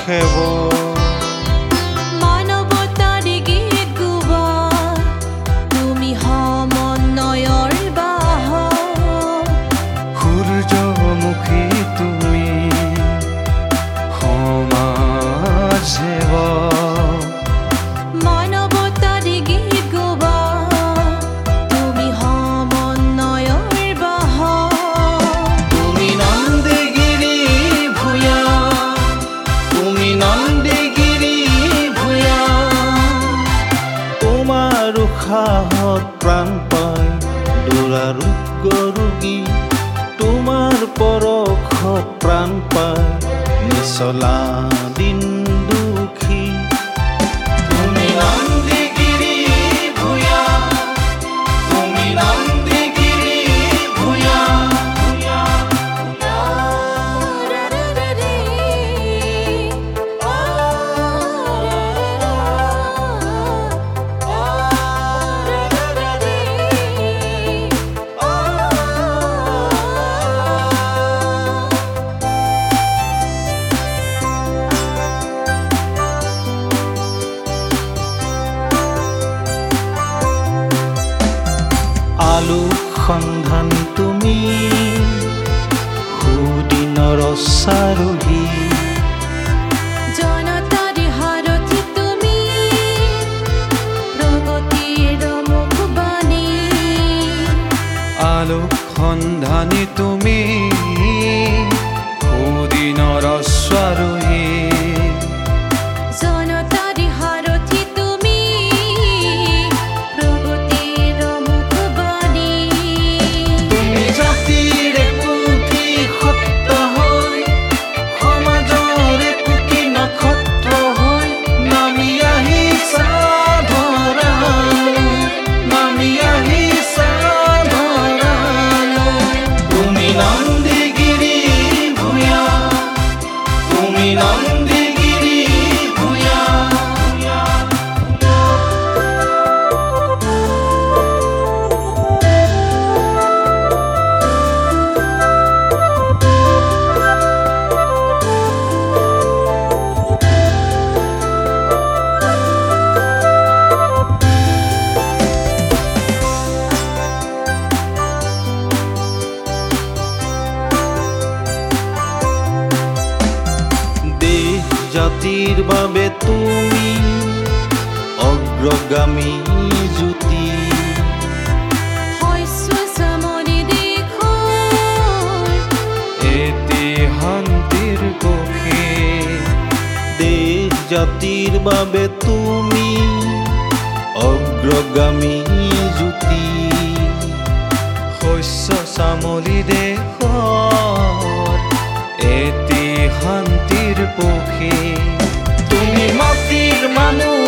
সেৱক মানৱতাৰ গীত গোৱা তুমি সমন্বয়ৰ বাহক সূৰ্যমুখী তুমি সমাজ সেৱক মানৱতাৰ গীত গোৱা তুমি সমন্বয়ৰ বাহক তুমি নন্দীগিৰি ভূঞা তুমি নন্দীগিৰি ভূঞা তোমাৰ উশাহত প্ৰাণ পায় দুৰাৰোগ্য ৰোগী তোমাৰ পৰশত প্ৰাণ পায় নিচলা দিন দুখী তুমি নন্দীগিৰি ভূঞা তুমি নন্দীগিৰি ভূঞা আলোক সন্ধানী তুমি সুদিনৰ চাৰোহী জনতাৰ সাৰথি তুমি প্ৰগতিৰ মুখবাণী আলোক সন্ধানী তুমি সুদিনৰ চাৰোহী জনতাৰ সাৰথি তুমি প্ৰগতিৰ মুখবাণী তুমি জাতিৰ একোটি সত্য হৈ সমাজৰ একোটি নক্ষত্ৰ হৈ নামি আহিছা ধৰালৈ নামি আহিছা ধৰালৈ তুমি নন্দীগিৰি ভূঞা তুমি নন্দীগিৰি ভূঞা দেশ জাতিৰ বাবে তুমি অগ্ৰগামী জ্যোতি শস্য শ্যামলী দেশৰ এটি শান্তিৰ পক্ষে দেশ জাতিৰ বাবে তুমি অগ্ৰগামী জ্যোতি শস্য শ্যামলী দেশৰ এটি শান্তিৰ পক্ষে তুমি মাটিৰ মানুহ